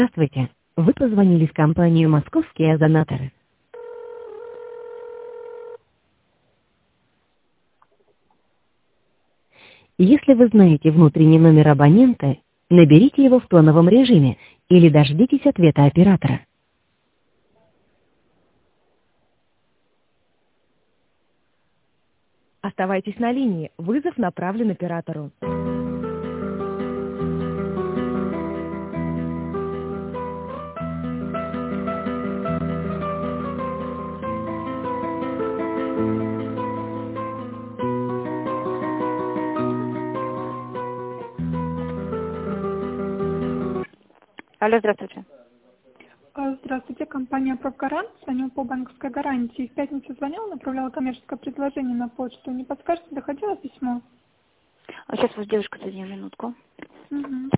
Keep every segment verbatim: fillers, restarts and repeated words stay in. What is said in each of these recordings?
Здравствуйте. Вы позвонили в компанию «Московские озонаторы». Если вы знаете внутренний номер абонента, наберите его в тоновом режиме или дождитесь ответа оператора. Оставайтесь на линии. Вызов направлен оператору. Алло, здравствуйте. А, Здравствуйте, компания «Профгарант». Звоню по банковской гарантии. В пятницу звонила, направляла коммерческое предложение на почту. Не подскажете, доходило письмо? А сейчас вас девушка, одну минутку. Угу.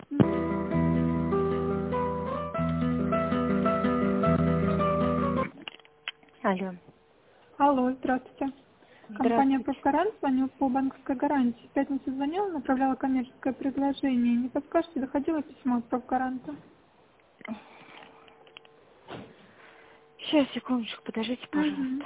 Алло. Алло, здравствуйте. Компания Здравствуйте. «Профгарант». Звоню по банковской гарантии. В пятницу звонила, направляла коммерческое предложение. Не подскажете, доходило письмо от «Профгаранта»? Сейчас, секундочку, подождите, Угу. пожалуйста.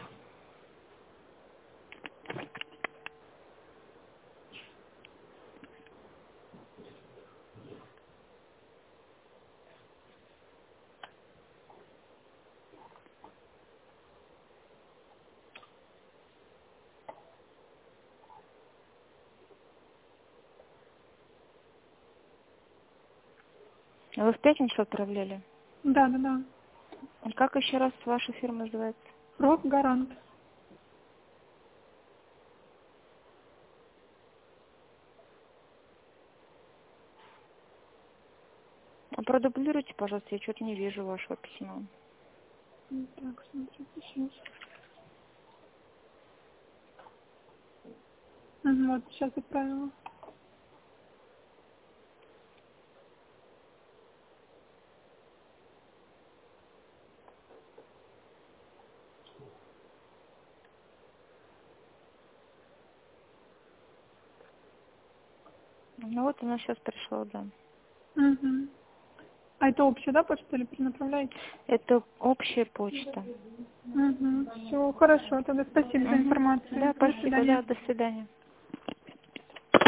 А Вы в пятницу отправляли? Да, да, да. А как еще раз ваша фирма называется? «Профгарант». А продублируйте, пожалуйста, я что-то не вижу вашего письма. Так, смотрите, сейчас. Угу, вот, сейчас отправила. Ну вот она сейчас пришла, да. Угу. А это общая, да, почта или перенаправляете? Это общая почта. Угу. Все, хорошо. Тогда спасибо за Угу. информацию. Да, До спасибо, свидания. да, до свидания.